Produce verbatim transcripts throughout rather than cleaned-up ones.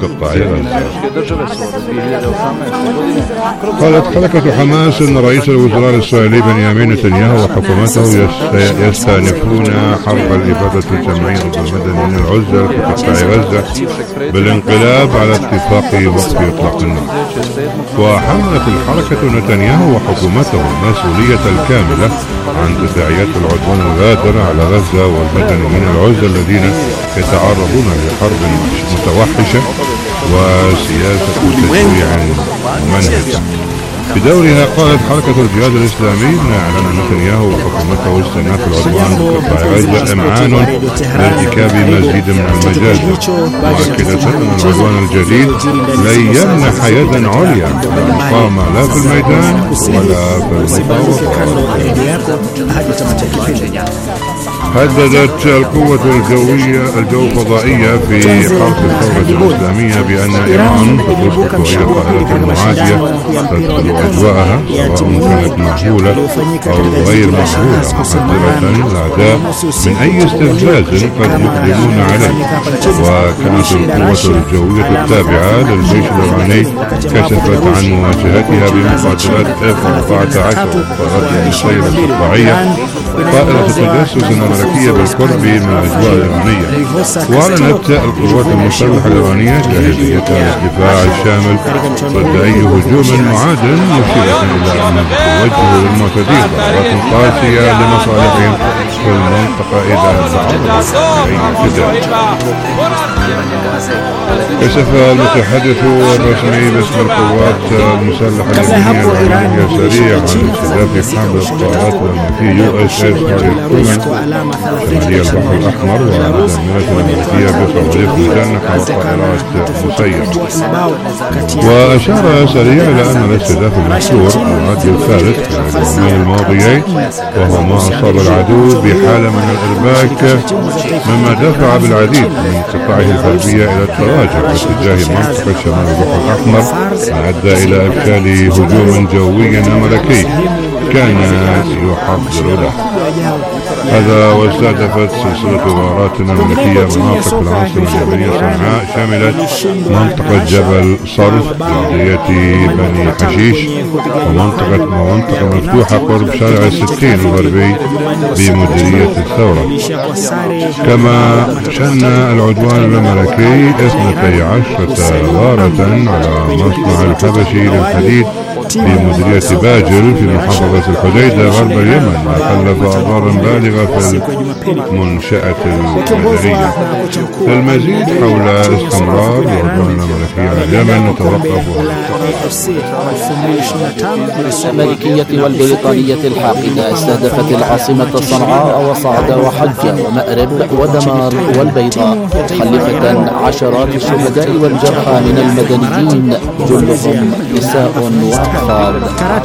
قطاع غزة. قالت حركة حماس أن رئيس الوزراء الإسرائيلي بنيامين نتنياهو وحكومته يستأنفون حرب الإبادة الجماعية ضد المدنيين العزل في قطاع غزة بالانقلاب على اتفاق وقف إطلاق النار. وحملت الحركة نتنياهو وحكومته المسؤولية الكاملة عن تداعيات العدوان الغادر على غزة والمدنيين العزل الذين يتعرضون لحرب متوحشة وسياسة تشريع ممنهجة. بدورها قالت حركة الجهاد الإسلامي أن إعلان نتنياهو وحكومته استئناف العدوان بقطاع غزة إمعان لارتكاب مزيد من المجازر، مؤكدة أن العدوان الجديد لن يمنح يدا عليا للمقاومة لا في الميدان ولا في المفاوضات. هددت القوة الجوية الجو الفضائية في حرب الثورة الإسلامية بأن إيران ستسقط أي طائرة معادية تدخل أجواءها سواء كانت معقولة أو غير معقولة، محذرة الأعداء من أي استفزاز قد يقدمون عليه. وكانت القوة الجوية التابعة للجيش الإيراني كشفت عن مواجهتها بمقاتلات إف أربعة عشر طائرة السير القطاعية طائرة تجسس أمريكية بالقرب من الأجواء الإيرانية. وأعلنت القوات المسلحة الإيرانية جاهزيتها للدفاع الشامل ضد أي هجوم معاد، مشيرة إلى أن توجه للمعتدين ضربات قاسية لمصالحهم في المنطقة إذا تعرضت لأي اعتداء. كشف المتحدث الرسمي باسم القوات المسلحة اليمنية العراقية سريعا عن استهداف حمل الطائرات الأمريكية يو اس اس هاري ترومان شمالي البحر الأحمر ومدمرة الأمريكية بصواريخ مجنحة وطائرات مسيرة. وأشار سريع إلى أن الاستهداف المذكور العد الثالث في اليومين الماضيين، وهو ما أصاب العدو بحالة من الإرباك مما دفع بالعديد من قطاعه الحربية إلى التراجع باتجاه منطقة شمال البحر الأحمر، ما أدى إلى إفشال هجوم جوي أمريكي كان يحضر له. هذا واستهدفت سلسلة غارات أمريكية مناطق العاصمة اليمنية صنعاء شملت منطقة جبل صرف بلدية بني حشيش ومنطقة ومنطقة مفتوحة قرب شارع الستين الغربي بمديرية الثورة. كما شن العدوان الأمريكي اثنتي عشرة غارة على مصنع الحبشي للحديد في مديرية باجل في محافظة الحديدة غرب اليمن، ما خلف أضرارا بالغة في المنشأة المدنية. للمزيد حول استمرار العدوان الأمريكي على اليمن نتوقف. الأمريكية والبريطانية الحاقدة استهدفت العاصمة صنعاء وصعدة وحجة ومأرب ودمار والبيضاء، خلفة عشرات الشهداء والجرحى من المدنيين جلهم نساء وأطفال.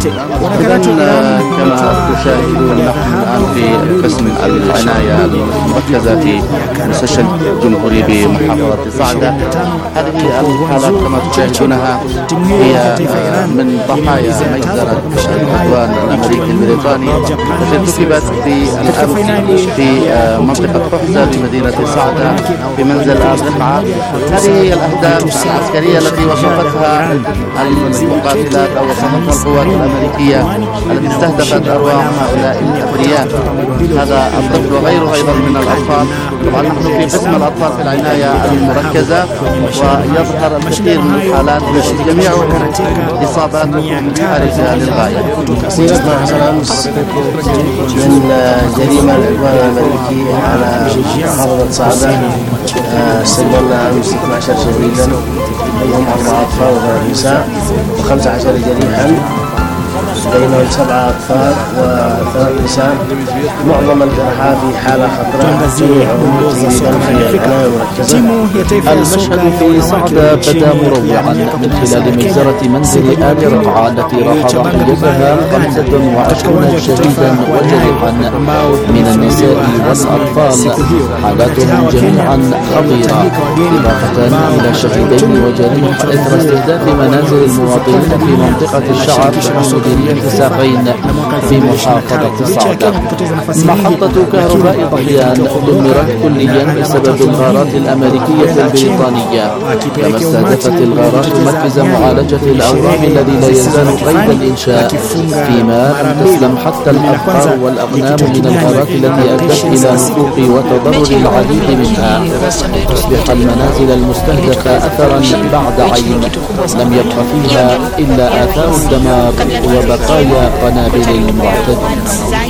كما تشاهدون نحن الآن في قسم العناية المركزة في المستشفى الجمهوري بمحافظة صعدة. هذه الحالات كما تشاهدونها هي من ضحايا مجزرة العدوان الأمريكي البريطاني التي ارتكبت في الأمس في منطقة ححزة في مدينة صعدة في منزل آل رفعة. هذه هي الأهداف العسكرية التي وصفتها المقاتلات أو وصفتها القوات الأمريكية التي استهدفت أرواح هؤلاء الأبرياء. هذا الطفل وغيره أيضا من الأطفال. طبعا نحن في قسم الأطفال في العناية المركزة ويظهر الكثير من الحالات جميع إصاباتهم حرجة للغاية. سيرتنا حصل أمس من جريمة العدوان الأمريكي على محافظة صعدة. سجلنا أمس اثنا عشر شهيدا بينهم أربعة أطفال وثلاث نساء وخمسة عشر جريحا، بينهم سبعة أطفال وثلاث نساء. معظم الجرحى في حالة خطرة جميعهم تقريبا في العناية المركزة. المشهد في صعدة بدا مروعا من خلال مجزرة منزل آل رفعة التي راح ضحيتها خمسة وعشرين شهيدا وجريحا من النساء والأطفال، حالاتهم جميعا خطيرة، إضافة إلى شهيدين وجريح إثر استهداف منازل المواطنين في منطقة الشعب مديرية ساقين في محافظة صعدة. محطة كهرباء ضحيان دمرت كليا بسبب الغارات الأمريكية البريطانية، كما استهدفت الغارات مركز معالجة الأورام الذي لا يزال قيد الإنشاء، فيما لم تسلم حتى الأبقار والأغنام من الغارات التي أدت إلى نفوق وتضرر العديد منها. تصبح المنازل المستهدفة أثرا بعد عين، لم يبق فيها إلا آثار الدمار وبقايا قنابل المعتدين.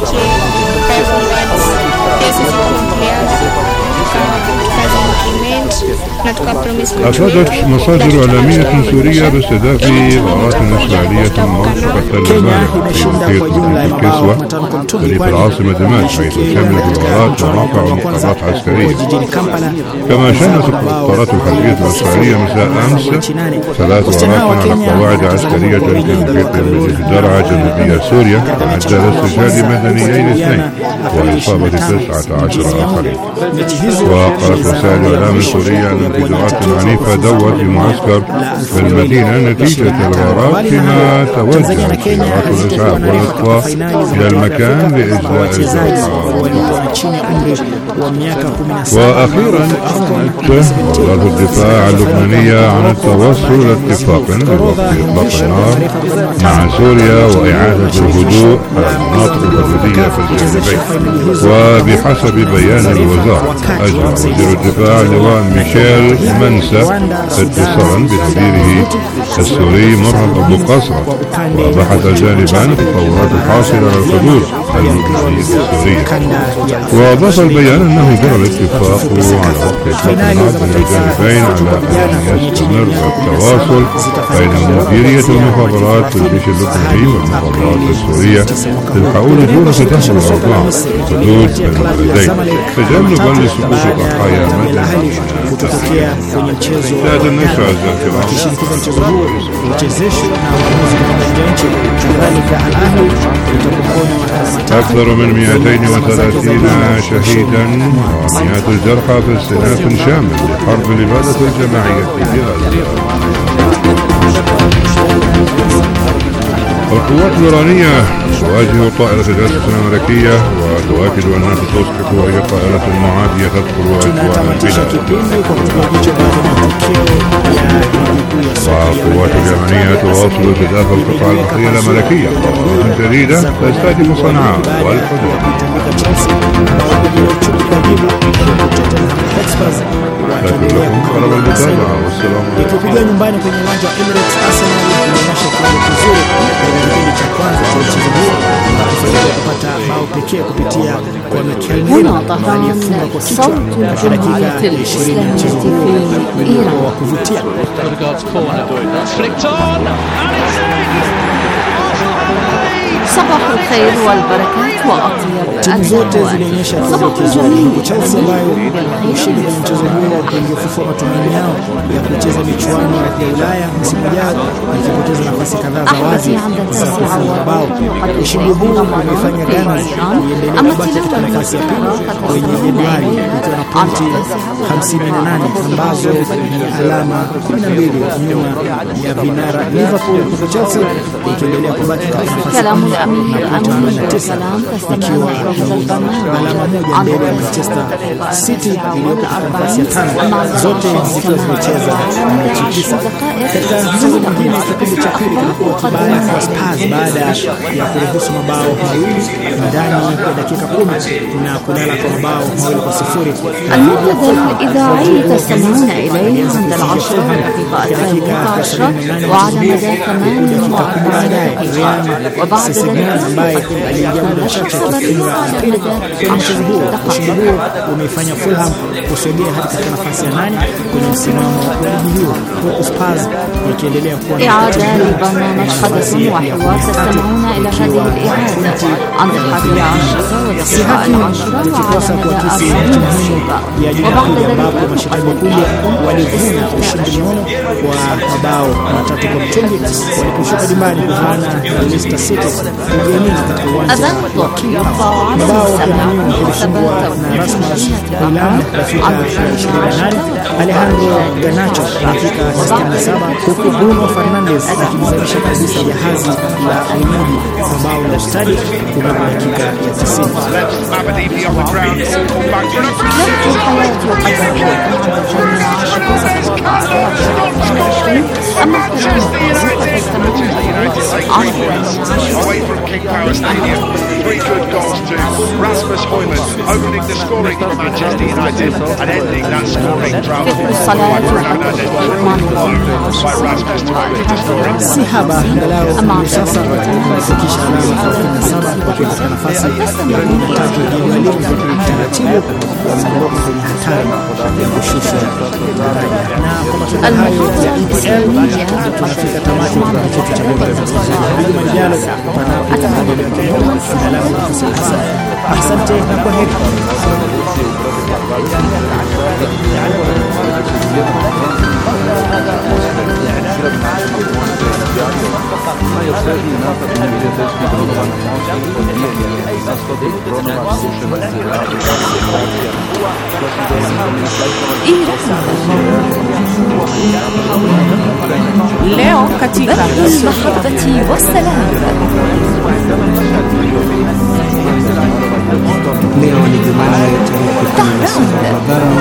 أفادت مصادر إعلامية سورية باستهداف غارات إسرائيلية منطقة المانع في محيط الكسوة في العاصمة دمشق، حيث شملت الغارات مواقع ومقرات عسكرية. كما شنت القطارات الحربية الإسرائيلية مساء أمس ثلاث غارات على قواعد عسكرية في محيط مدينة درعا جنوبية سوريا، أدى لاستشهاد مدنيين اثنين وإصابة تسعة عشر آخرين. وقالت وسائل الإعلام السورية أن انفجارات عنيفة دوت في معسكر في المدينة نتيجة الغارات، فيما توجه سيارات الإسعاف والإطفاء إلى المكان لإجلاء الجرحى. وأخيرا أعلنت وزارة الدفاع اللبنانية عن التوصل لاتفاق بوقف إطلاق النار مع سوريا وإعادة الهدوء على المناطق الحدودية في الجانبين. وبحسب بيان الوزارة، أجرى وزير الدفاع اللواء ميشيل منسى اتصالا بنظيره السوري مرهب أبو قصرة، وبحث الجانبان في التطورات الحاصلة على الحدود اللبنانية السورية. وأضاف البيان أنه جرى الاتفاق على وقف إطلاق النار بين الجانبين على أن يستمر التواصل بين مديرية المخابرات والجيش اللبناني والمخابرات السورية للحقول دون تدخل الأوضاع في الحدود بين البلدين تجنبا لسقوط ضحايا مدنيين. هذا النشر أكثر من مئتين وثلاثين شهيدا ومئات الجرحى في استئناف شامل لحرب الإبادة الجماعية في غزة. القوات الإيرانية تواجه طائرة الجاسوس الأمريكية وتؤكد أنها تصبح وهي طائرة معادية تدخل أجواء البلاد. والقوات اليمنية تواصل استهداف القطاع البحرية الأمريكية وقوات جديدة تستهدف صنعاء والحدود. شكرا لكم طلب المتابعة والسلام عليكم. هنا طهران، صوت الجمهورية الإسلامية في إيران. صباح الخير والبركات وأطيب الأهوال. صباح جميل ushindi kwenye mchezo huo uliofufua matumaini yao ya kucheza michuano ya Ulaya msimu ujao, ikipoteza nafasi kadhaa za wazi za kufunga bao. Ushindi huu umefanya Ghana kuendelea kubaki katika nafasi ya pili kwenye jedwali ikiwa na pointi hamsini na nane ambazo ni alama kumi na mbili nyuma ya vinara Liverpool, huku Chelsea ikiendelea kubaki katika nafasi ya كلام الأمير أمين السلام تستمع هذا البرنامج عن مانشستر سيتي iliyoko katika nafasi ya tano, zote zikiwa zimecheza mechi tisa. Katika mchezo mwingine kipindi cha pili kilikuwa kibaya kwa Spurs baada ya kuruhusu mabao mawili ndani ya dakika kumi na kulala kwa mabao mawili kwa sifuri. المنتدى الإذاعي تستمعون إليه عند العشرة دقيقة ألفين وعشرة وعلى مدى ثمانية وأربعين دقيقة، وبعد ذلك ambaye aliingia muda mchache akifunga mpira kwenye mchezo huo. Ushindi huo umefanya Fulham kusogea hadi katika nafasi ya nane kwenye msimamo wa ligi hiyo, huku Spurs ikiendelea kuwa إعادة لبرنامج حدث وحوار. تستمعون إلى هذه الإعادة عند الحادية عشرة والدقيقة العشرة وعلى مدى أربعين دقيقة، وبعد ذلك mashabiki kubwa walivuna ushindi mnono wa mabao matatu kwa mtungi waliposhuka dimbani kuvana na Leicester City kujiamini katika uwanja wa kimataifa. Bao Cameroon ilifungwa na Rasmus Hojlund dakika ishirini na nane, Alejandro Garnacho dakika sitini na saba, huku Bruno Fernandes akizalisha kabisa jahazi la wenyeji kwa bao la ustadi kunako dakika ya tisini. Away from King Power Stadium, three good goals to Rasmus Hojlund, opening the scoring for Manchester United and ending that scoring drought by Fernandes. By Rasmus to open the scoring. Si haba angalau kwa sasa wamefikisha alama thelathini na saba kwa katika nafasi ya kumi na tatu jedwali, taratibu wameondoka kwenye hatari ya kushushwa daraja. Na kwa matokeo hayo ya E P L tunafika tamati kwa kitu cha bora za sasa. Juma lijalo panapo alama Hussein Hassan. Asante na kwaheri. leo katika المحبة والسلام. Leo ni Jumanne tarehe Ramadhani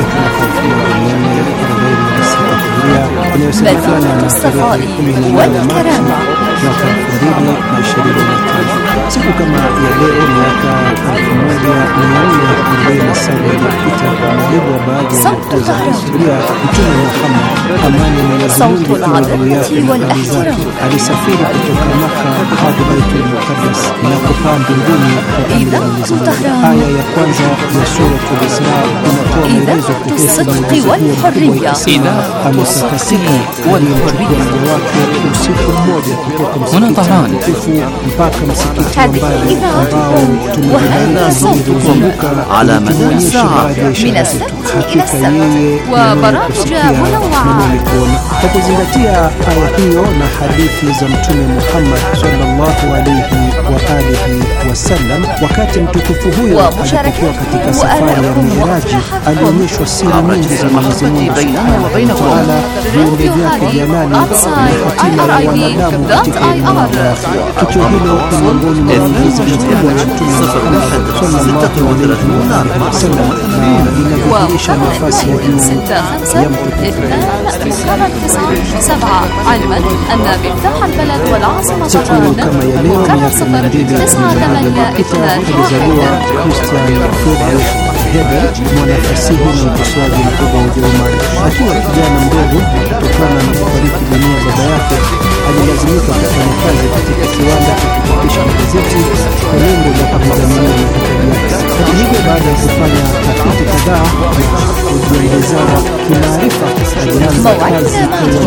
inayosemekana na tarehe kumi na moja Machi mwaka elfu mbili na ishirini na tano. Siku kama ya leo miaka elfu moja mia nne arobaini na saba iliyopita, kwa mujibu wa baadhi ya nukuu za historia, Mtume Muhammad, amani na Mwenyezi Mungu iwe juu yake na hali zake, alisafiri kutoka Makka hadi Baitul Muqaddas na kupaa mbinguni kwa amri ya Mwenyezi Mungu. Aya ya kwanza ya sura Al-Isra inatoa maelezo kuhusu mujiza Islam ametakasika waliochukua mja wake usiku mmoja kutoka msikiti mpaka msikiti wa mbali ambao tumezunguka على مدى الساعة من السبت إلى السبت وبرامج منوعة. Kwa kuzingatia aya hiyo na hadithi za Mtume Muhammad sallallahu alayhi wa alihi wasallam, wakati mtukufu huyo alipokuwa katika safari ya Miraji, alionyeshwa siri nyingi za Mwenyezi Mungu Subhanahu wa Ta'ala, viumbe vyake jalali na hatima ya wanadamu katika ulimwengu wa akhera. Tukio hilo ni miongoni mwa miujiza mikubwa ya Mtume Muhammad sallallahu alayhi wa alihi wasallam na linadhihirisha nafasi ya juu ya mtukufu. علما أن مفتاح البلد والعاصمة Siku kama ya leo miaka mia mbili تسعة ثمانية اثنان alizaliwa Christian Friedrich Hebel, mwanafasihi na mkosoaji mkubwa wa Ujerumani. Akiwa kijana mdogo, kutokana na kufariki dunia baba yake, alilazimika kufanya kazi katika kiwanda cha kuchapisha magazeti kwa lengo la kudhamini mahitaji yake. Hata hivyo, baada ya kufanya tafiti kadhaa na kujiongeza kimaarifa, alianza kazi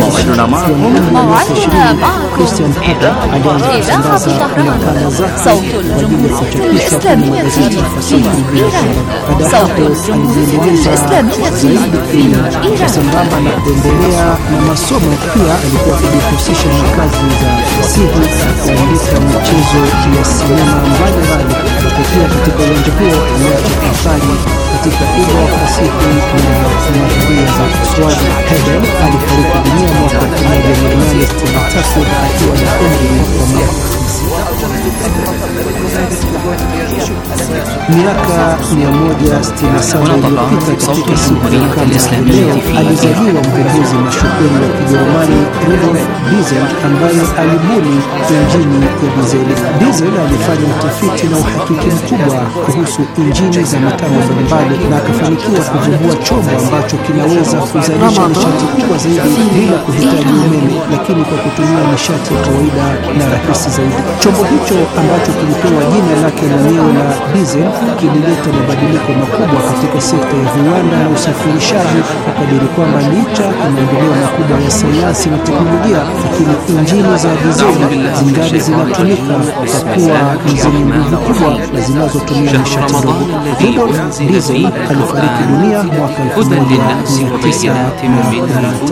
Christian Hebel alianza kutangaza nakala zake kwa ajili ya kuchapisha kwenye magazeti ya fasihi Uingereza. Baada ya hapo alijiendeleza zaidi kielimu. Sambamba na kuendelea na masomo, pia alikuwa akijihusisha na kazi za fasihi na kuandika michezo ya sinema mbalimbali. Pia katika uwanja huo aliacha athari katika uga wa fasihi na nadharia za Kiswahili. Hebel alifariki dunia mwaka elfu moja mia nane sitini na tatu akiwa na umri wa miaka miaka mia moja sitini na saba iliyopita katika siku ya kama leo alizaliwa mvumbuzi mashuhuri wa Kijerumani Rudolf Diesel, ambaye alibuni injini ya dizeli. Diesel alifanya utafiti na uhakiki mkubwa kuhusu injini za mitambo mbalimbali na akafanikiwa kuvumbua chombo ambacho kinaweza kuzalisha nishati kubwa zaidi bila kuhitaji umeme, lakini kwa kutumia nishati ya kawaida na rahisi zaidi. Chombo hicho ambacho kilipewa jina lake mwenyewe la diesel kilileta mabadiliko makubwa katika sekta ya viwanda na usafirishaji, kwa kadiri kwamba licha ya maendeleo makubwa ya sayansi na teknolojia, lakini injini za dizeli zingali zinatumika kwa kuwa ni zenye nguvu kubwa na zinazotumia nishati ndogo. Rudolf Diesel alifariki dunia mwaka elfu moja mia tisa na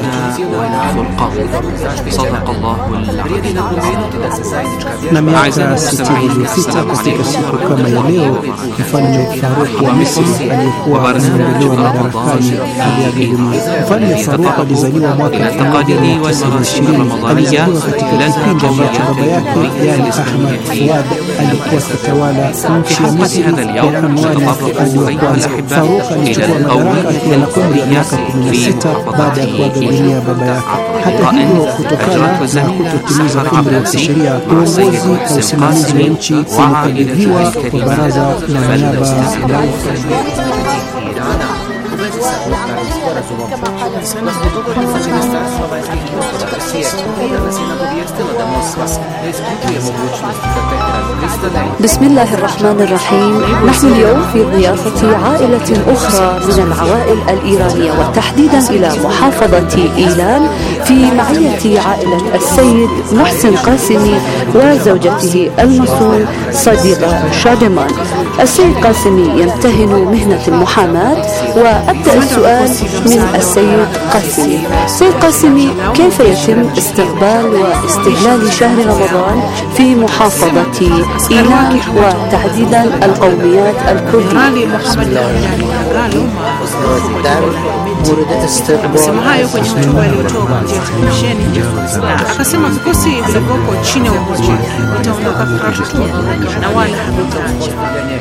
na miaka sitini iliyopita katika siku kama ya leo, Mfalme Faruk wa Misri aliyekuwa anaendelea madarakani aliaga dunia. Mfalme Faruk alizaliwa mwaka elfu moja mia tisa ishirini. Alizaliwa katika kipindi ambacho baba yake yani Ahmad Fuad alikuwa akitawala nchi ya Misri kwa anwani ya kwanza. Faruk alichukua madaraka akiwa na umri wa miaka kumi na sita baada ya kuaga dunia baba yake. Hata hivyo, kutokana na kutotimiza umri wa kisheria, uongozi na usimamizi wa nchi umekabidhiwa kwa baraza la niaba la بسم الله الرحمن الرحيم. نحن اليوم في ضيافة عائلة أخرى من العوائل الإيرانية، وتحديدا إلى محافظة إيلان، في معية عائلة السيد محسن قاسمي وزوجته المصون صديقة شادمان. السيد قاسمي يمتهن مهنة المحاماة، وأبدأ السؤال من السيد قاسمي. سيد قاسمي، كيف يتم استقبال واستهلال شهر رمضان في محافظة إيلان وتحديدا القوميات الكردية؟ ورد استقبال hayo kwenye hotuba aliyotoa kupitia televisheni, na akasema vikosi vilivyopo chini ya uongozi vitaondoka Khartoum na wala havitaacha.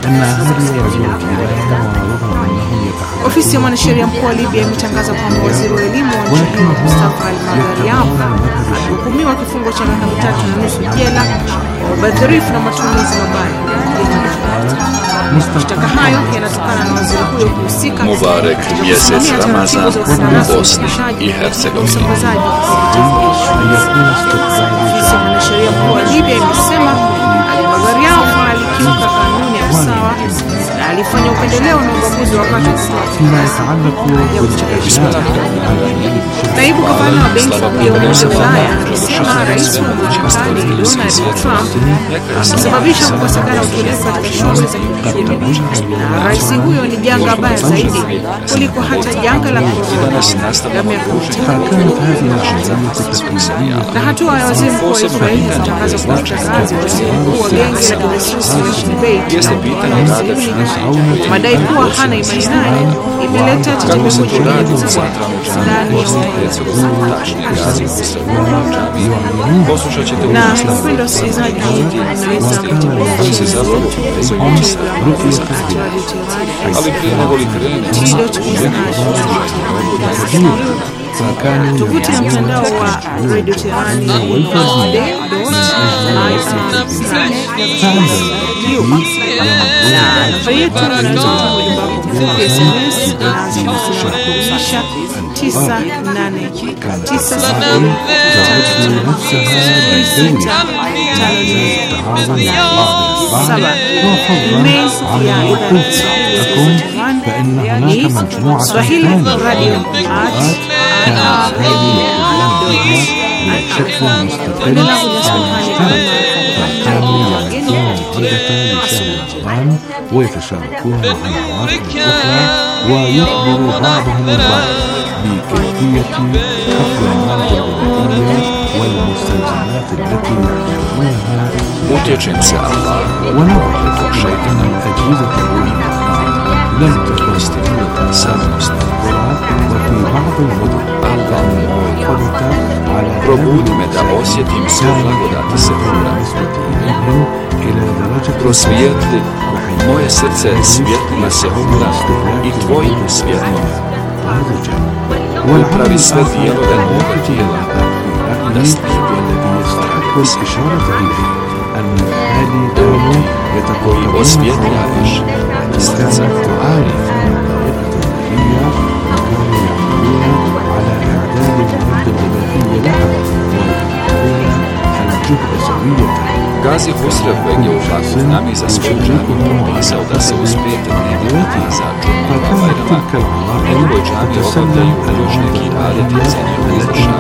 Ofisi ya mwanasheria mkuu wa Libya imetangaza kwamba waziri wa elimu wa nchi hiyo Mustafa Al-Magharian alihukumiwa kifungo cha miaka mitatu na nusu jela kwa ubadhirifu na matumizi mabaya. Mashtaka hayo yanatokana na waziri huyo kuhusika Mubarak mjesec Ramazan u Bosni i Hercegovini. Ofisi ya mwanasheria mkuu wa Libya imesema Al-Magharian alikiuka kanuni ya usawa na alifanya upendeleo na ubaguzi wakati wa naibu gavana wa benki ya Umoja wa Ulaya anasema rais wa Marekani Donald Trump amesababisha kukosekana utulivu katika shughuli za kiuchumi, na rais huyo ni janga baya zaidi kuliko hata janga la korona la miaka na hatua ya waziri mkuu wa Israeli kutangaza kufuta kazi waziri mkuu wa gengi la kijasusi nchini Beirut madai kuwa hana imani naye imeleta tetemeko jingine ndani na mpendo wasikilizaji, unaweza kutembelea Ali prije nego li krene tovuti ya mtandao wa Radio Tehran na nambari yetu ya S M S inaanza tisa nane tisa saba email ya idhaa Swahili Radio بشكل مستقل رمضان ويتشاركون مع العوائل الأخرى ويخبر بعضهم البعض بكيفية حفظ المادة الغذائية والمستلزمات التي يحتاجونها ونبحث أن الأجهزة العلمية لم تكن سابقا مستقرة وفي بعض المدن probudi me da osjetim sve blagodati sekunda. Prosvijetli moje srce svjetlima sekunda i tvojim svjetlom. Upravi sve dijelove moga tijela da slijedi koji osvjetljavaš srca. Gazi Husrev Beg je u Žakutnami za svoju džamiju propisao da se uz pet dnevnih namaza Džumama Bajrama u njegovoj džamiji obavljaju još neki ibadeti za njegovo izvršavanje.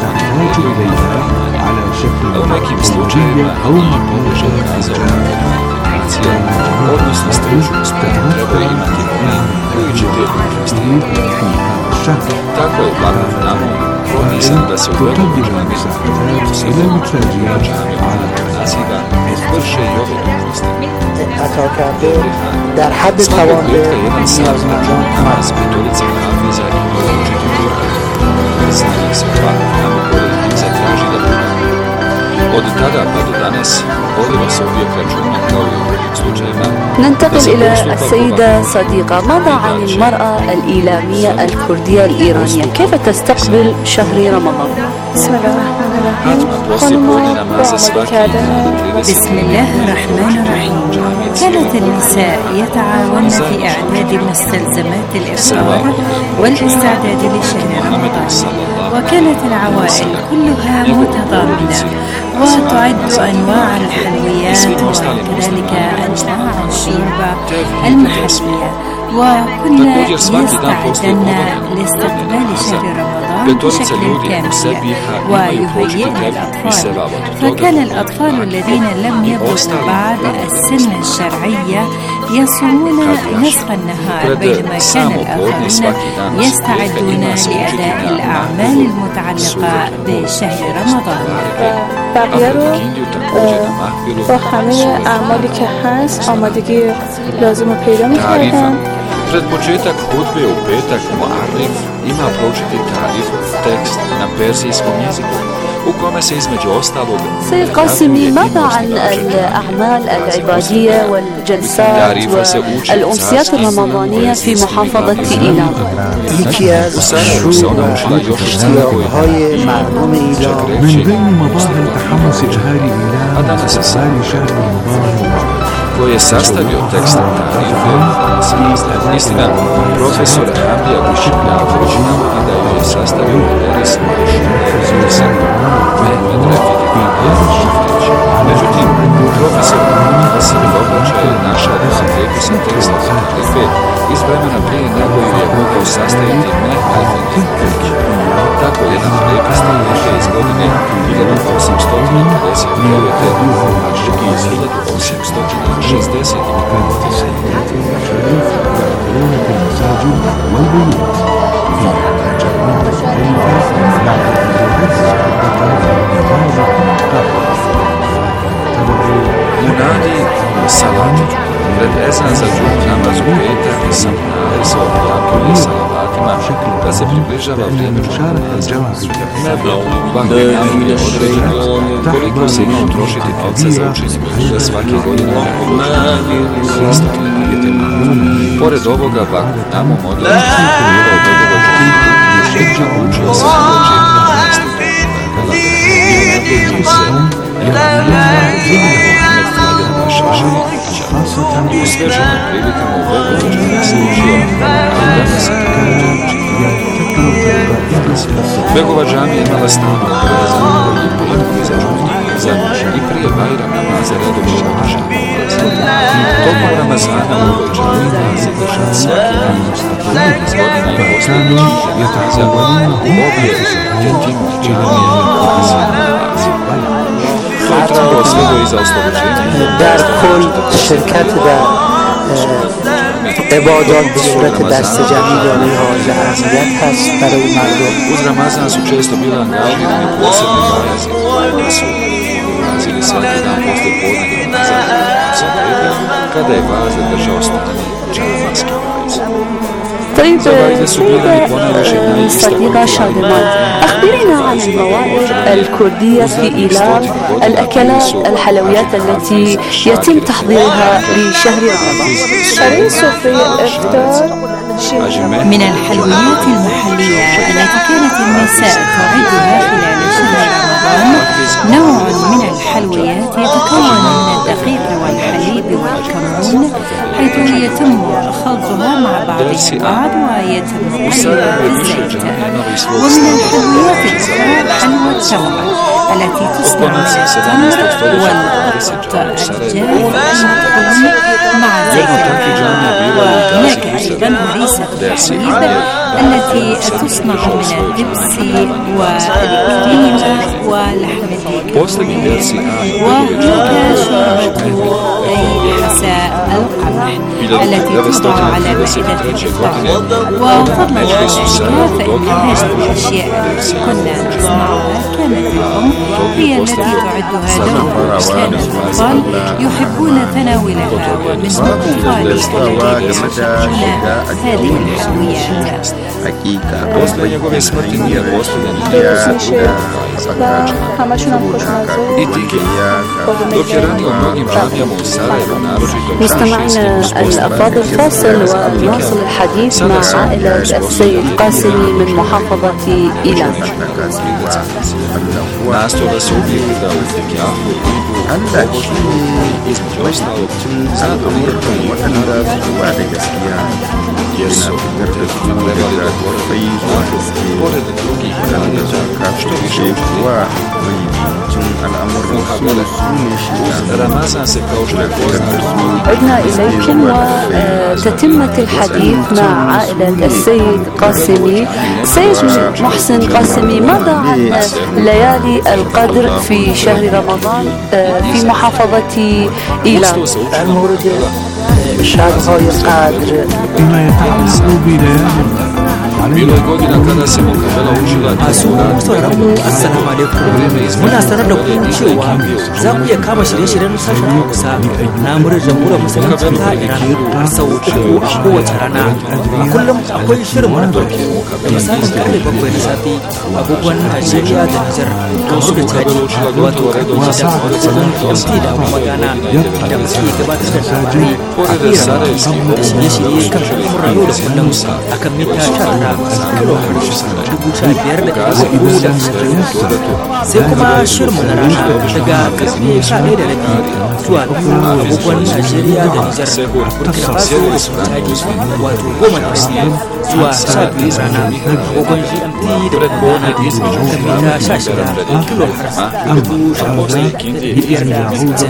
a u nekim slučajevima nije položaj kazao akcija, odnosno stručnu spremu treba imati oni koji će te dužnosti imati. Tako je Vakuf Namu propisano da se u velikom džamiju, se velikom džamiju naziva, vrše i ove dužnosti. عطا کرده در حد توان به نیازمندان namaz petolice hafiza i učiti Kur'an. Za njih se u Vakuf Namu pored himza traži da Kur'an. Od tada pa do danas vodilo se uvijek računa kao i u drugim slučajima. ننتقل إلى السيدة صديقة. ماذا عن المرأة الإيلامية الكردية الإيرانية؟ كيف تستقبل شهر رمضان؟ بسم الله الرحمن الرحيم. خانمات وعمل كردن. بسم الله الرحمن الرحيم. كانت النساء يتعاون في إعداد مستلزمات الإفطار والاستعداد لشهر رمضان، وكانت العوائل كلها متضامنة وتعد أنواع الحلويات وكذلك أنواع الشوربة المحلية، وكنا يستعدن لاستقبال شهر رمضان بشكل كامل ويهيئن الأطفال. فكان الأطفال الذين لم يبلغوا بعد السن الشرعية يصومون نصف النهار، بينما كان الآخرون يستعدون لأداء الأعمال المتعلقة بشهر رمضان. بقیه رو با همه اعمالی که هست آمادگی لازم رو پیدا می‌کردن. Pred početak hudbe u petak Muarrif ima proučiti tarif, tekst na persijskom jeziku, u kome se između ostalog سيد قاسمي ماذا عن الأعمال العبادية والجلسات والأمسيات الرمضانية في محافظة إيلام؟ یکی از شور و اشتیاق‌های مردم ایلام من بين مظاهر تحمس أهالي إيلام لاستقبال شهر رمضان koji je sastavio tekst tarife. Istina, profesor Hamdija Gušipljatović navodi da je sastavio Boris Maršin, Mehmed Refik i Jan Šifrić. Međutim, profesor Vasilij Lopača je našao biblioteku sa tekstom tarife iz vremena prije nego je mogao sastaviti Mehmed Refik. Tako jedan prijepis tarife iz godine hiljadu osamsto pedeset devete a drugi iz hiljadu osamsto šezdeset Munadi salati pred ezan za džumu namaz u petak sam napisao objavljivim salavatima da se približava vrijeme džuma namaza. Nebo, Vakuf Namu je određeno koliko se ima utrošiti novca za učenje Mevluda svake godine na Hristo prijateljima. Pored ovoga, Vakuf Namu model učinio dobroga džuma i šeća učio se uvođenje na mjestu Kalada. I ne se i u sveženim prilikama u Begovačama se učio, ali danas se također uči. Begova džamija imala stalno obavezan koji priliku za džumu namaza i prije Bajram namaza redovno održan namaz. Tokom Ramazana u ovoj džamiji nalazi držan svaki namaz, iz godina i posljedničih namaza, obje jetim džamije nalazi namazi. در کل شرکت در عبادات به صورت دست جمعی دارای حائز اهمیت هست برای مردم. Uz Ramazan su često bili angažirani posebni vajazi, koji su ulazili svaki dan posle podne Ramazana, za vreme kada je vaza držao stanje džamanski vajz. طيب صديقة شادمان، أخبرنا عن الموائد الكردية في إيلام، الأكلات الحلويات التي يتم تحضيرها لشهر رمضان. برای سفره الإفطار من الحلويات المحلية التي كانت النساء تعدها خلال شهر رمضان نوع من الحلويات يتكون من الدقيق والحليب والكمون، حيث يتم خلطها مع بعضها البعض ويتم قليها بالزيت. ومن الحلويات الأخرى حلوى التمر التي تصنع من التمر والقط الجاف المطحون مع زيت الرمان. وهناك أيضا هريسة الحليب التي تصنع من الدبس والكريمة ولحم الدجاج. وهناك شوربة أي حساء القمح التي توضع على مائدة الإفطار. وفضلا عن ذلك فإن هذه الأشياء التي كنا نصنعها كانت الأم هي التي تعدها دور الإسلام الأطفال يحبون تناولها، ومن الأطفال الذين يستطيعون هذه الحلويات. Poslednjegove smrti nije postavljen i tike, dok je ranio mnogim džamijama u Sarajevu, naročito مستمعينا الأفاضل فاصل ونواصل الحديث مع عائلة السيد قاسمي من محافظة إيلام. nasto da se uvijek da u tekjahu idu između ostalog za doniranje waɗanda ba da gaskiya jer su trebali da korfai pored drugih waɗanda što više kuwa mahimmancin al'amuran su ne shiga Ramazan se kao što je poznato. عدنا إليكم وتتمة الحديث مع عائلة السيد قاسمي. سيد محسن قاسمي، ماذا عن ليالي القدر في شهر رمضان في محافظة إيلام؟ المورد شهر القدر بما يتعلق بليالي Bilo je godina kada se Mokabela učila a su sauraronmu assalamu alaikum, muna sanar da ku cewa za ku iya kama shirye-shiryen sashen Hausa na muryar jamhuriyar musulunci ta Iran sau uku a kowace rana. A kullum akwai shirin mu na farko da misalin karfe bakwai na safe agogon Najeriya da Nijar kamar da caji wato karfe shida a wajen M T da kuma magana da muke gabatar da labarai a hira da shirye-shirye kan al'amuran yau da kullum akan mita sha tara dubu sha biyar da dubu da ashirin. Sai kuma shirinmu na rana daga karfe sha ɗaya da rabi zuwa biyu agogon Najeriya da Nijar, Burkina Faso da Chadi wato goma da rabi zuwa sha biyu rana agogon G M T da kuma kan mita sha shida kilo har dubu sha bakwai da biyar da sittin.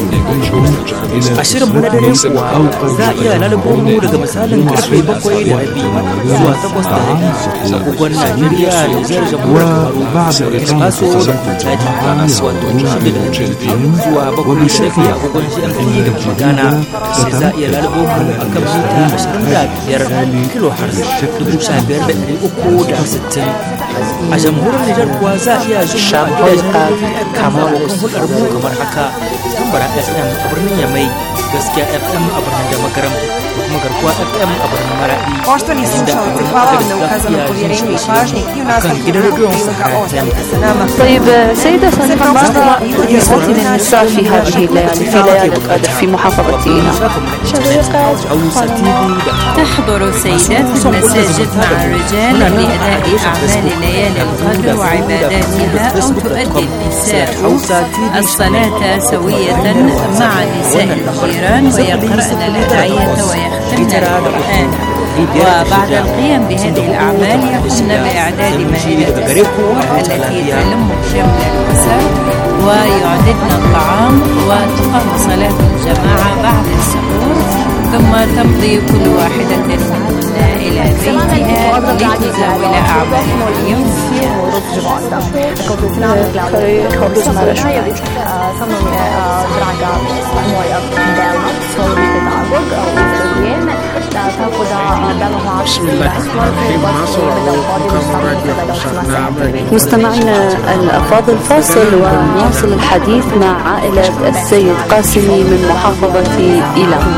A shirinmu na dare kuwa za a iya lalubo mu daga misalin karfe bakwai da rabi zuwa takwas da rabi agogon Najeriya da Nijar, Jamhuriyar Kamaru, Burkina Faso da kuma Chadi wato shida da rabi zuwa bakwai da rabi agogon G M T da kuma Ghana. Sai za a iya lalubo mu a kan mita ashirin da biyar kilo har dubu sha biyar da ɗari uku da sittin. A jamhuriyar Nijar kuwa za a iya zuwa gidajen kamar abokan hulɗar mu kamar haka Tambara F M a birnin Yamai, Gaskiya F M a birnin Damagaram da kuma Garkuwa F M a birnin Maradi. Poštovani slušalci, hvala vam na ukazanom povjerenju i pažnji i u nastavku priloga osam. طيب سيدة صديقة، ماذا يفضل النساء في هذه الليالي في ليالي القدر في محافظة إيلام؟ تحضر سيدات المساجد مع الرجال لأداء أعمال ليالي القدر وعباداتها، أو تؤدي النساء الصلاة سوية مع نساء الجيران ويقرأن الأدعية ويختمن القرآن. وبعد القيام بهذه الأعمال يقومن بإعداد مائدة السحور التي تلم شمل الأسر ويعددن الطعام، وتقام صلاة الجماعة بعد السحور، ثم تمضي كل واحدة منهن إلى بيتها لتزاول أعمالها اليومية. مستمعنا الأفاضل فاصل ونواصل الحديث مع عائلة السيد قاسمي من محافظة إيلام.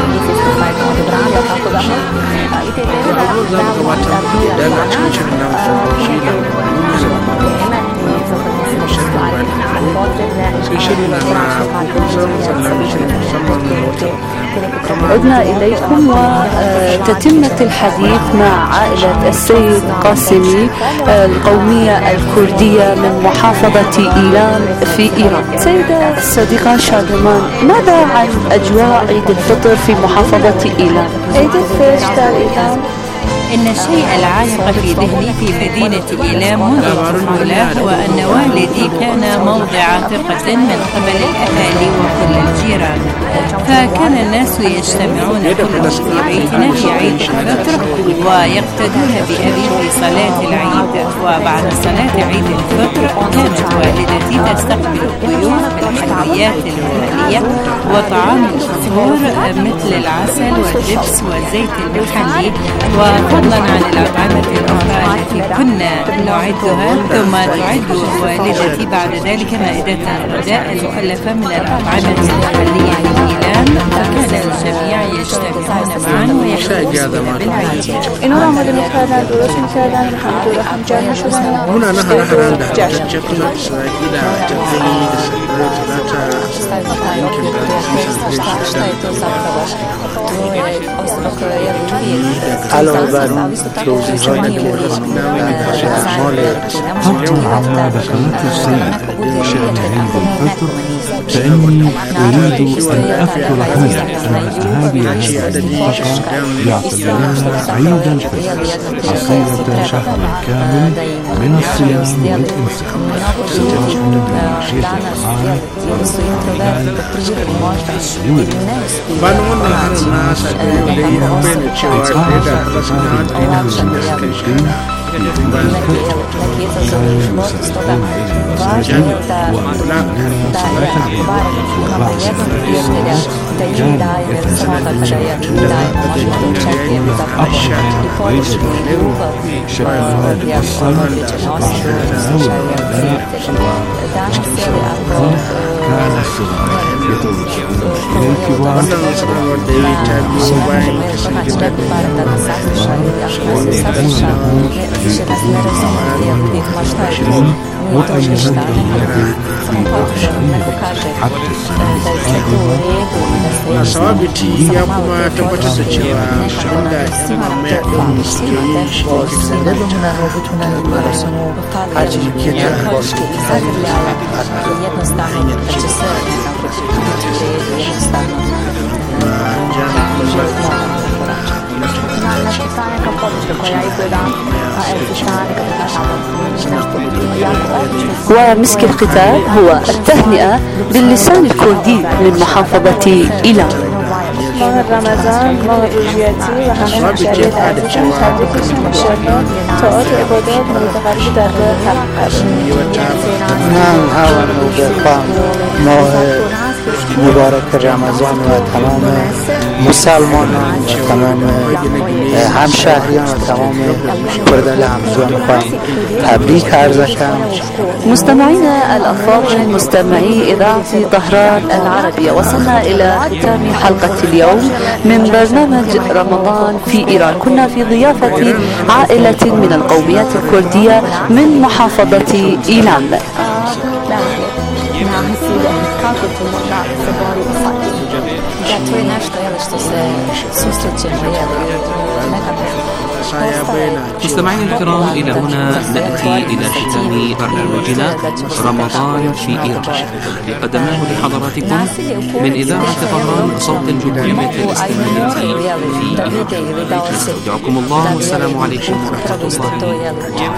عدنا إليكم وتتمة الحديث مع عائلة السيد قاسمي القومية الكردية من محافظة إيلام في إيران. سيدة صديقة شادمان، ماذا عن أجواء عيد الفطر في محافظة إيلام؟ عيد الفطر إيلام إن الشيء العالق في ذهني في مدينة إيلام منذ الطفولة هو أن والدي كان موضع موضع ثقة من قبل الأهالي وكل الجيران. فكان الناس يجتمعون كلهم في بيتنا في عيد الفطر ويقتدون بأبي في صلاة العيد. وبعد صلاة عيد الفطر كانت والدتي تستقبل الضيوف بالحلويات المحلية وطعام الفطور مثل العسل والدبس والزيت المحلي، وفضلا عن الأطعمة الأخرى التي كنا نعدها. ثم تعد والدتي بعد ذلك مائدة الغداء المؤلفة من الأطعمة المحلية لإيلام، وكان الجميع يجتمعون معا ويحتفلون بالعيد. اینا آماده می‌کردن، درست می‌کردن و هم دور هم جمع شدن. هنا نحن نحن جشن إلى علاوه بر اون توضیحاتی که اعمال مع ذكرات السيد بشأن عيد الفطر، فإني أريد أن أذكر حالة أن أهالي هذه المنطقة يعتبرون عيد الفطر حصيلة شهر كامل من الصيام والإمساك، سواء من شيخ القرآن والقرآن والسيول. كان الصغار يتوجهون إلى الكبار وأن يهدى الذي في بخشيه حتى Sabiti ya kuma tabbatar da cewa abinda yan mamaya ɗin suke yi shi ne ke sanar da ومسك الختام هو التهنئة باللسان الكردي من محافظة إيلام. ماه رمضان ماه روحیاتی و همه شریعت ارزشان تبریکشان انشاءالله طاعات عبادات متقرب در راه حق من هوا نوبخوام ماه مبارک رمضان و تمام مسلمانان و تمام همشهریان و تمام کردان همزوان خواهم تبریک عرض کنم. مستمعينا الأفاضل مستمعي إذاعة طهران العربية، وصلنا إلى ختام حلقة اليوم من برنامج رمضان في إيران. كنا في ضيافة عائلة من القوميات الكردية من محافظة إيلام. مستمعينا الكرام، إلى هنا نأتي إلى ختام برنامجنا رمضان في إيران الذي قدمناه لحضراتكم من إذاعة طهران صوت الجمهورية الإسلامية في إيران. نستودعكم الله والسلام عليكم ورحمة الله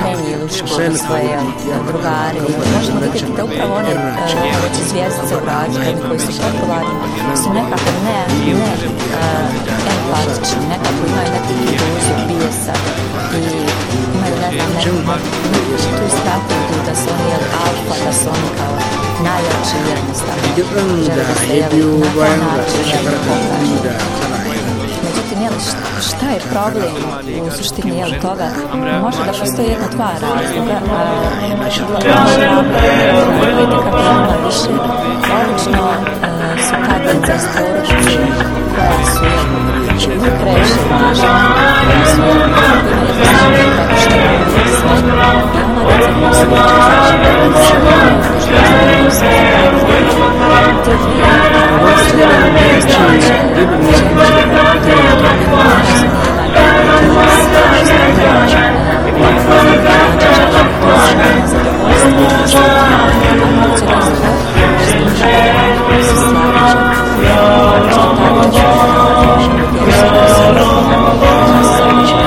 Šta je problem u suštini je toga? Može da postoji jedna dva razloga, a vidite kako ima više. Obično su ta djeca iz porodice koja su uvijek rešena, koja su jednostavno tako što je sve. I ona djeca koja su već završena, što je te dvije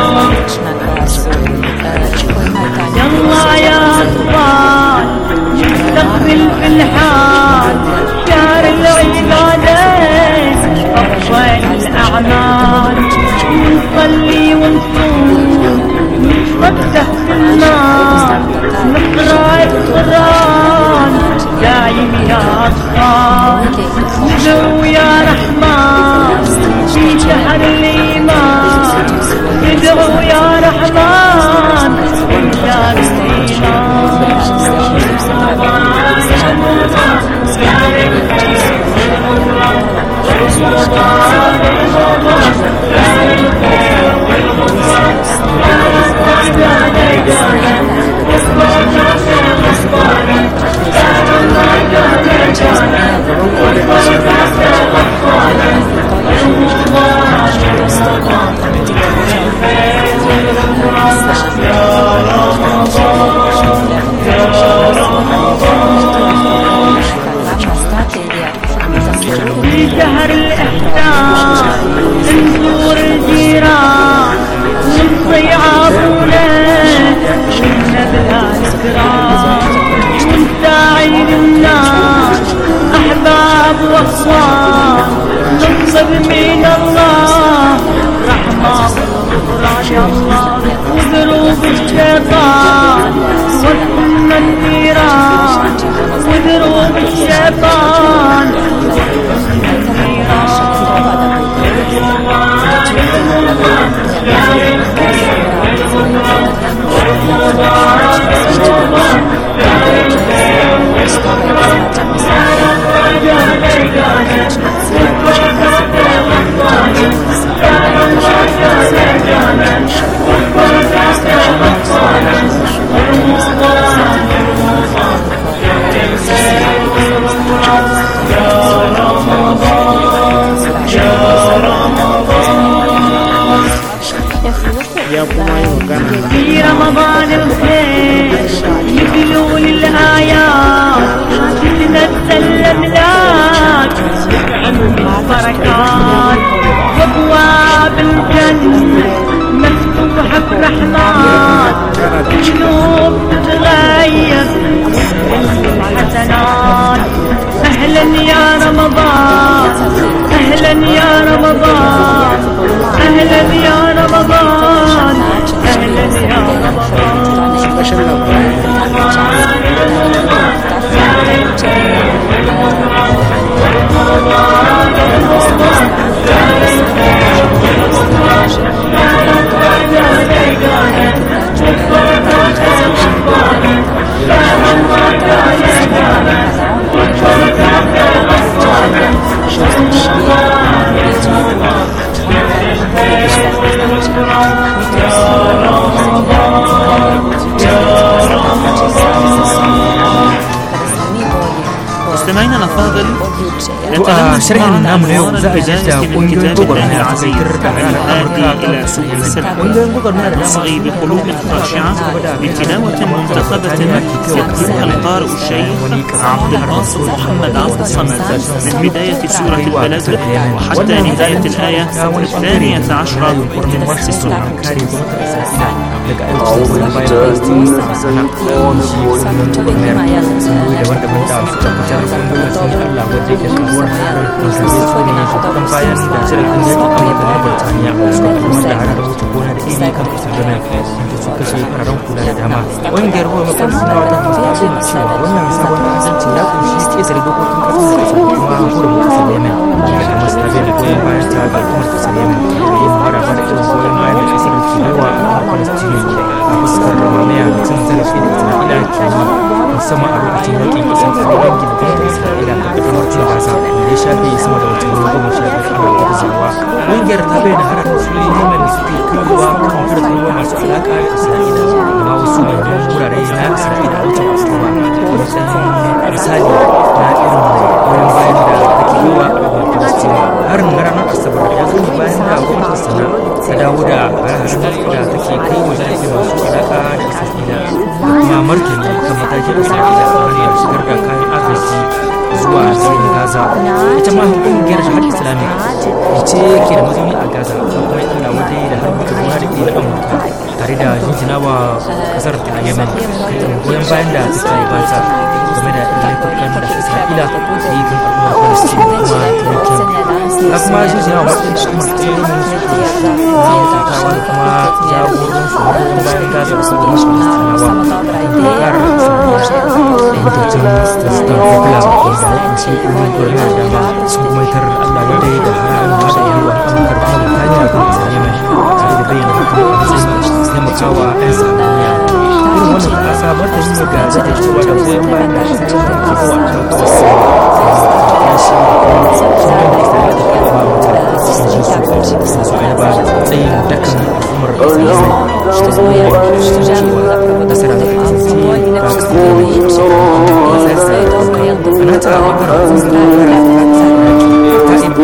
يلا يا الله نقبل في الحال شهر العبادة أفضل الأعمال نصلي ونصوم نتصدق بالمال نقرأ القرآن دايم يا أطفال ندعو يا رحمن في شهر الإيمان ندعو يا رحمن في شهر في شهر الإحسان نزور الجيران ونصي عافونا ونبلى الكرام ونساعد الناس أحباب وأخوان نطلب من الله رحمة وغفران يا الله وذنوب الشيطان وسم النيران وذنوب الشيطان في رمضان الخير يتلون الآيات تتنزل الأملاك البركات وأبواب الجنة مفتوحة برحمات قلوب تتغير الحسنات أهلا يا رمضان أهلا يا رمضان أهلا يا رمضان أهلا يا مستمعينا الأفاضل شرحنا نعم اليوم زائد قنجل بقرنا عزير الهادي إلى سبل السلام نصغي بقلوب خاشعة بتلاوة منتخبة يتلوها القارئ الشيخ عبد الباسط محمد عبد الصمد من بداية سورة البلد وحتى نهاية الآية الثانية عشرة من نفس السورة. musamman a lokacin yakin kusan tsawon gina da isra'ila ta kaddamar cin gasa da ya shafe sama da watanni goma sha biyar ana gurzawa ƙungiyar ta bayyana harin musulmi yemen da suke kaiwa kan jiragen ruwa masu alaƙa da isra'ila da ma wasu manyan wurare na isra'ila a watan oktoba da matsayin misali na irin goyon bayan da ake yi wa palestina. harin na ranar asabar ya zo ne bayan da gwamnatin sana ta dawo da hare-haren da take kai wa jirage masu alaƙa da isra'ila da kuma martani kan matakin isra'ila ta hanyar shigar da kayan agaji zuwa cikin gaza Gaza. Ita ma ƙungiyar Jihad Islamic ce ke da mazauni a Gaza kuma ya Allah wadai da har mutum da ke na Amurka tare da jinjinawa kasar ta Yemen kan goyon bayan da ta yi bata game da laifukan da Isra'ila ta yi kan al'ummar Palestine kuma yankin. Na kuma jinjinawa matsayin da Amurka ta yi mun su na mutuntawa da kuma jagoran su goyon bayan Gaza da sauran masu Palestinawa da ƙarar mutuncin Stan Kobla wanda ya kunshi ƙungiyar gwamnati da dama sun kuma yi tarar Allah wadai da hannun haɗa yawa Amurka da Birtaniya kan ƙasar Yemen tare da bayyana hakan a matsayin taimakawa 'yan sahaniya. Irin wannan ƙasa marta ne ga zai cewa da goyon bayan da ƙasar Yemen ke kowa a kan ƙasar ya shi sun yi da tare da ƙarfa mata sun ji su su ayaba tsayin dakan al'ummar ƙasar Yemen ta zama yawa sun cewa ƙasar da ta kasance ba ƙasar da ya yi su ana ta ɓangaren ƙasar da ya yi ta ibi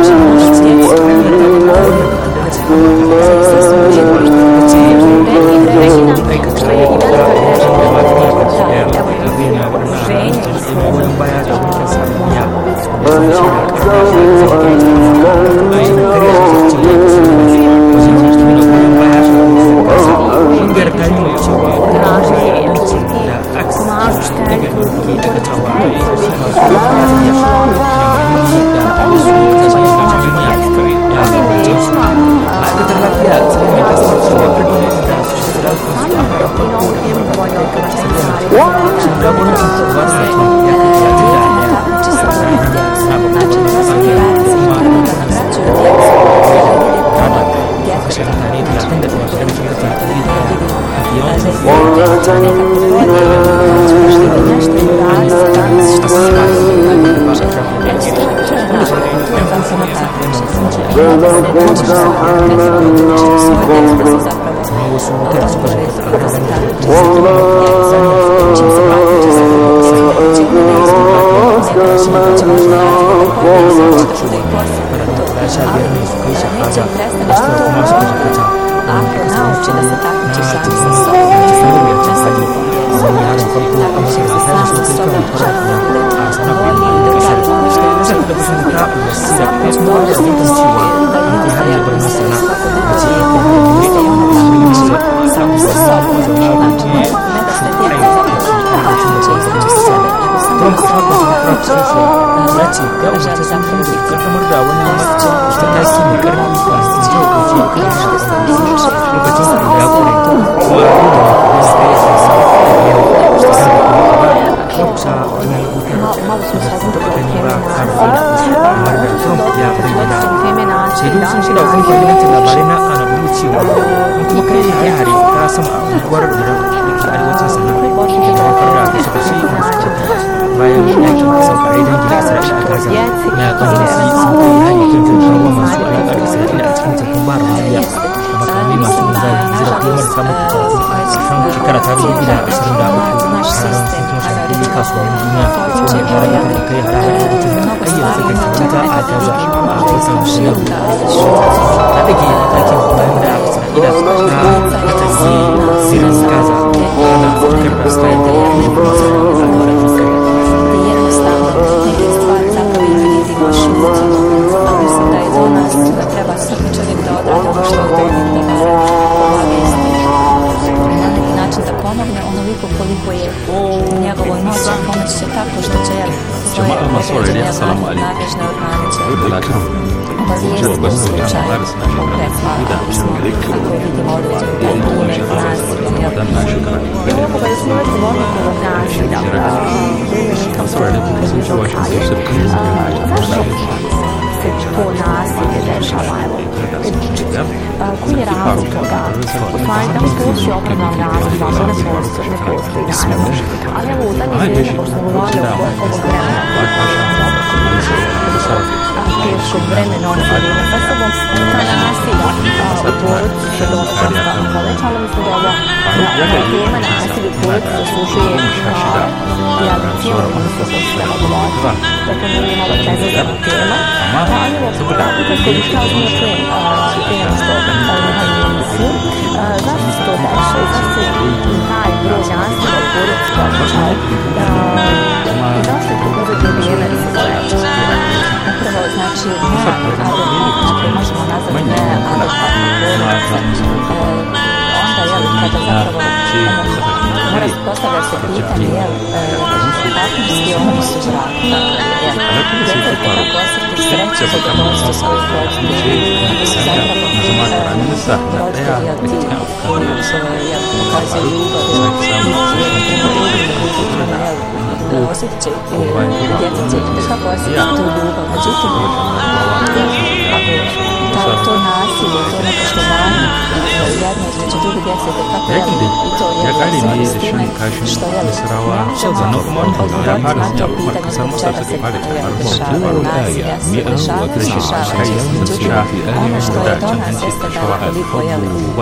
Koji je razlog toga? U stvari tamo postoji opravdan razlog, zašto ne postoji, ne postoji naravno. Ali evo u zadnje vrijeme, pošto smo govorili o ovog vremena, teškog vremena od vremena sa sobom, ta nasilja u porodici se dosta povećala. Mislim da ova tema nasilja u porodici zaslužuje jedan cijeli odnosno što se treba govoriti. Dakle, nije malo bezazirna tema, ali evo, ukratko bih htjela da čujem prije što imaju emisiju, zašto se to deša i zašto se taj broj nasilja u porodici povećao i zašto je to uzeti vrijeme da se poveća. su zrak. Kako osjeti sreću, zadovoljstvo svojih roditelja, kako su zapravo roditelji od tih koji pokazuju ljubav i osjetit će, djeca će kako osjetiti tu ljubav. Međutim, ako to nasilje, to nepoštovanje jedno između druge djece je kako je i to jedno s time što je odmah pitanje zbog čega se dešava nasilja, se dešava, se dešava. Međutim, ono što je do nas jeste da je koliko je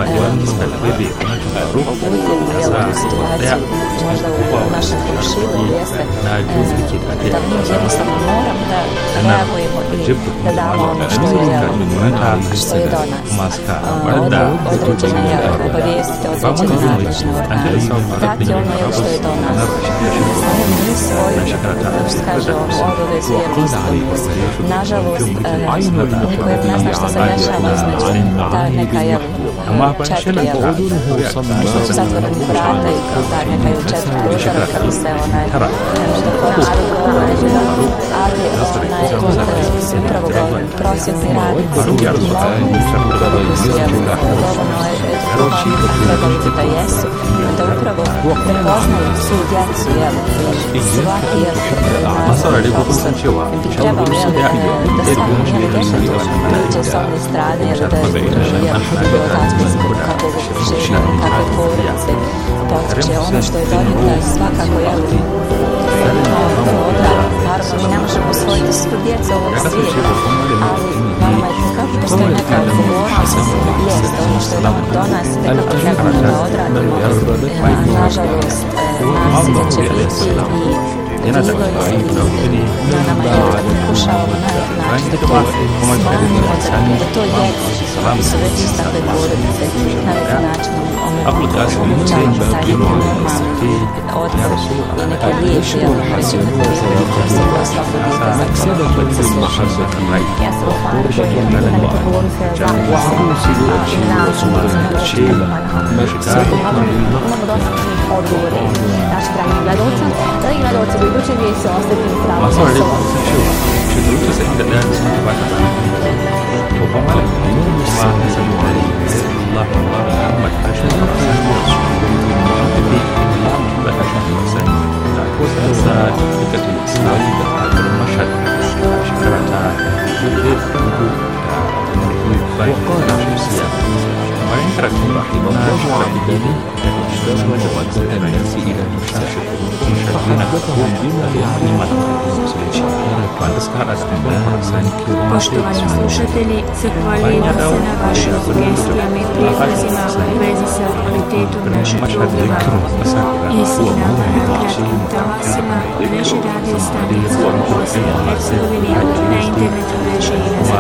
uvidjeno u situaciju, možda u našem komšilu, jeste da mi jednostavno moramo da reagujemo i da damo ono što je što je do nas. Određene obavijestiti, određene nadležne organe, dati ono je što je do nas. Mi svoju, kažu, obavezu je ispunili. Nažalost, niko ne zna što se dešava između ta neka je četiri zatvorenih vrata i ta neka je četiri prozora kako se onaj ali govore, ali upravo govorim, prosvjetni radnici koji su trebali da jesu, da upravo prepoznaju svu djecu, svaki bi trebalo da svaki njeli dječak priđe s ovne strane, da je odaspinsko kako žive, kako porodice potiče ono što je do njih da svakako je naravno mi ne možemo usvojiti svu djecu ovog svijeta, ali nama je kako postoji neka odgovornost, jest ono što je do nas i kako trebamo da odradimo. Nažalost, nasilje će biti i vidljivo je i na nama je da pokušavamo na neki način da to smanjimo, da to djeci koji su već istakle porodice na neki način omogućavamo taj normalni odmor i neke lijepi, reći neko vidjeti koji se poslovno dite za koji se slušaju. Ja sam hvala koji je na neku govoru koja je zajednica i način da se naći imamo dosta odgovore naših dragih gledalca. Dragi gledalci, u idućoj vijesti ostavljeni stravo sa sobom. Poštovani slušatelji, zahvaljujemo se na vašim sugestijama i prijedlozima u vezi sa kvalitetom našeg programa. Istina na kratkim talasima, naše radio stanice u Bosni i Hercegovini, na internetu mreži i na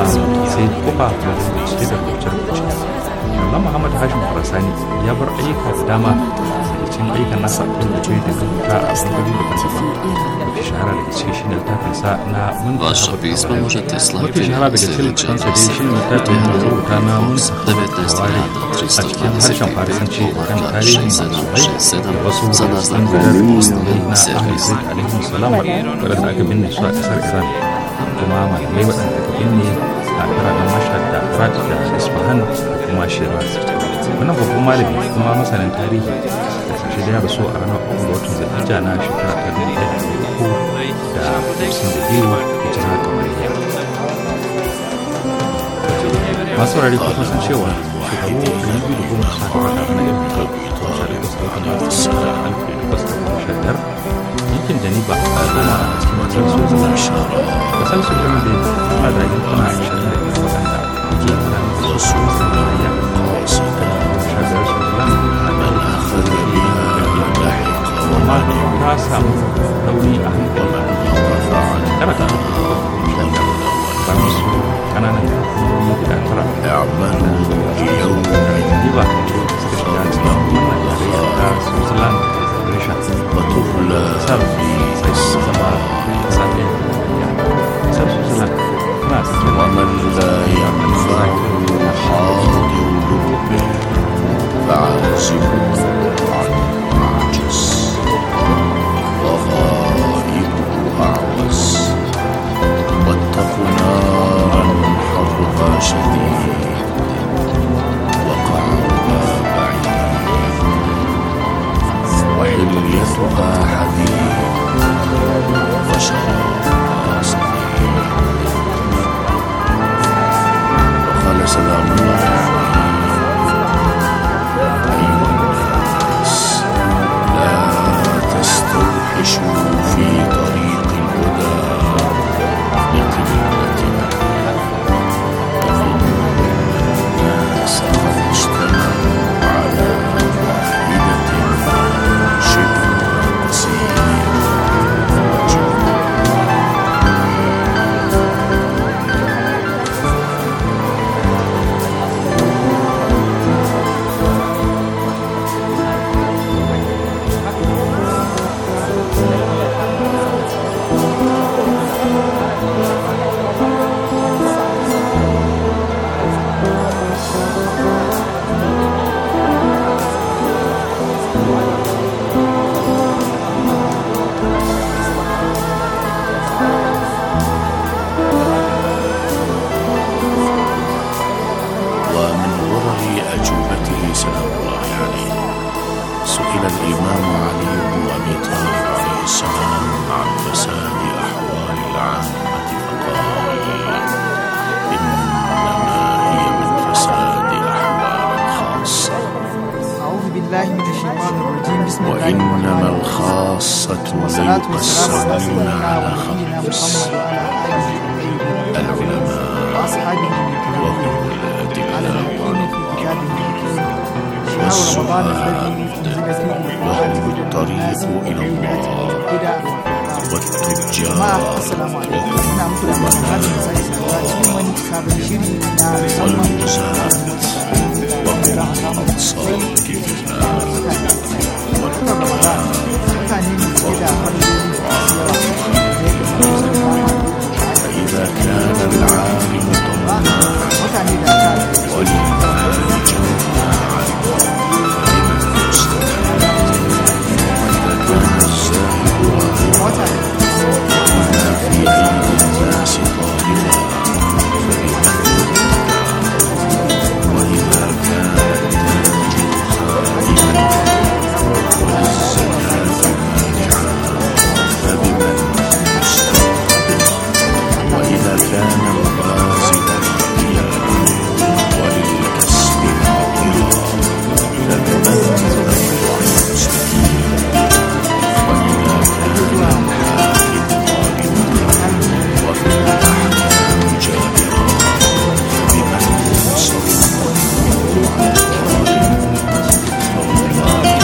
Zazonu. Imam Muhammad Hashim Khurasani ya bar ayyuka da dama da cikin ayyukan nasa da ke da ta a bangare da kansa da shahara da cikin shi ne littafin sa na mun Vaša pisma možete slaviti na sljedeći adres putem devetnaest tristo dvadeset pet šest sedam šest sedam za naznakom postoji servis. wadanda aka binne su a kasar Iran kuma malamai waɗanda aka binne a biranen Mashhad da Fat da Isfahan da kuma Shiraz. Wannan babban malami kuma masanin tarihi da sashe da ya rasu a ranar uku ga watan Zulhijja na shekara ta dubu ɗaya da uku da hamsin da biyu hijira kamariya. Masu rari kuma sun cewa shekaru ɗari biyu da goma sha tara da na yau da sha da kusa watan Maris da alif da kusa da goma sha biyar yankin Janiba a goma a cikin kasar Switzerland. Kasar Switzerland da tana da yankuna ashirin da biyar waɗanda ake gudanar da su a Switzerland. Amma ta samu rauni a hankali tara ta ba musu kananan hukumomi guda tara Janiba suka shiga cikin wannan yare ta Switzerland Federation kasar sai su zama kasa ɗaya kasar Switzerland tana cikin wannan فعازم عن عجز وغائبها والصلاة والسلام على سيدنا ونبينا محمد وعلى آله العلماء وأصحابه على اليقين في كتابه الحكيم شهر رمضان الذي أنزل فيه وهم الطريق إلى الله والتجار السلام عليكم muna muku da magana da sai sabuwa cikin wani sabon shiri na musamman فإذا كان العالم طماعا وللمال جماعا فلمن يستفاد وإذا كان الزاهد راغبا وما في أيدي الناس طالبا فبمن يتبع وإذا كان التاجر خائبا والزكاة مانعا فبمن يستقبل وإذا كان الغازي راقيا وللكسب عاطلا فبمن ينفع المسكين وإذا كان الحاكم ظالما وفي الأحكام جابرا فبمن ينصر المظلوم على الظالم والله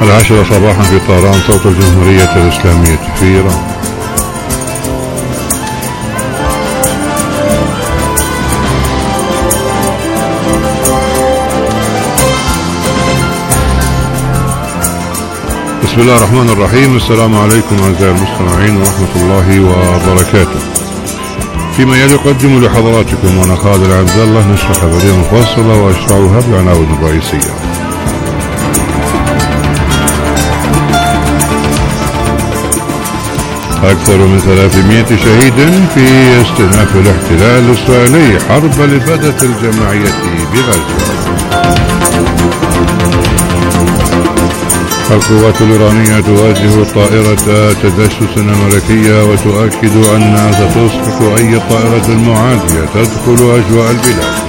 العاشرة صباحا في طهران صوت الجمهورية الإسلامية في إيران. بسم الله الرحمن الرحيم. السلام عليكم أعزائي المستمعين ورحمة الله وبركاته. فيما يلي أقدم لحضراتكم وأنا خالد عبد الله نشرة خبرية مفصلة وأشرعها بالعناوين الرئيسية. أكثر من ثلاثمائة شهيد في استئناف الاحتلال الإسرائيلي حرب الإبادة الجماعية بغزة. القوات الإيرانية تواجه طائرة تجسس أمريكية وتؤكد أنها ستسقط أي طائرة معادية تدخل أجواء البلاد.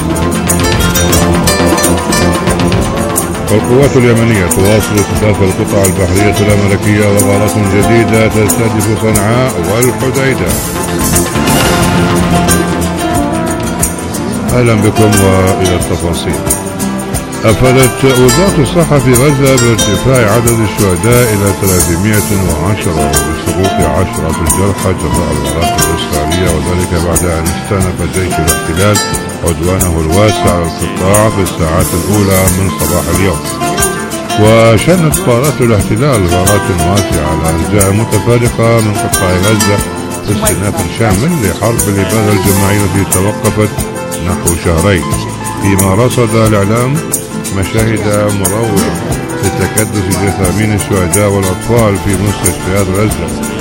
القوات اليمنية تواصل استهداف القطع البحرية الأمريكية وغارات جديدة تستهدف صنعاء والحديدة. أهلا بكم وإلى التفاصيل. أفادت وزارة الصحة في غزة بارتفاع عدد الشهداء إلى ثلاثمائة وعشرة وبسقوط عشرة الجرحى جراء الغارات الإسرائيلية، وذلك بعد أن استأنف جيش الاحتلال عدوانه الواسع على القطاع في الساعات الأولى من صباح اليوم. وشنت طائرات الاحتلال غارات واسعة على أجزاء متفارقة من قطاع غزة في استئناف شامل لحرب الإبادة الجماعية التي توقفت نحو شهرين، فيما رصد الإعلام مشاهد مروعة لتكدس جثامين الشهداء والأطفال في مستشفيات غزة.